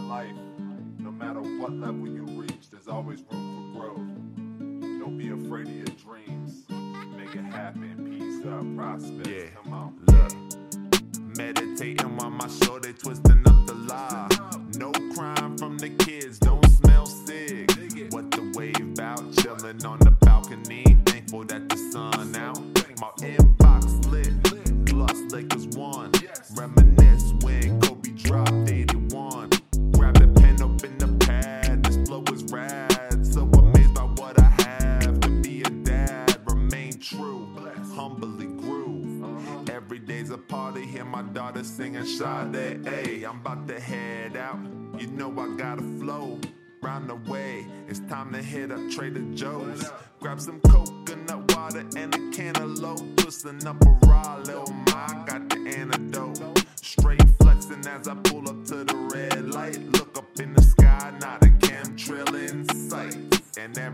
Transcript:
in life, no matter what level you reach, there's always room for growth. Don't be afraid of your dreams. Make it happen. Peace up, prospects. Yeah. Come on. Look, meditating while my show they twisting up the lie. No crime from the kids, don't smell sick. What the wave bout? Chilling on the balcony, thankful that the sun out. My inbox lit, plus Lakers won. Reminisce when Kobe dropped 81. Grab the pen, open the pad, this flow is rad. So amazed by what I have to be a dad. Remain true, humbly groove. Every day's a party, hear my daughter singing Sade. Hey, I'm about to head out, you know I gotta flow. Round the way, it's time to hit up Trader Joe's. Grab some coconut water and a cantaloupe. Twisting up a raw, little ma, got the antidote. Straight flexing as I pull up to the red light. Look up in the sky, not a chemtrail in sight. And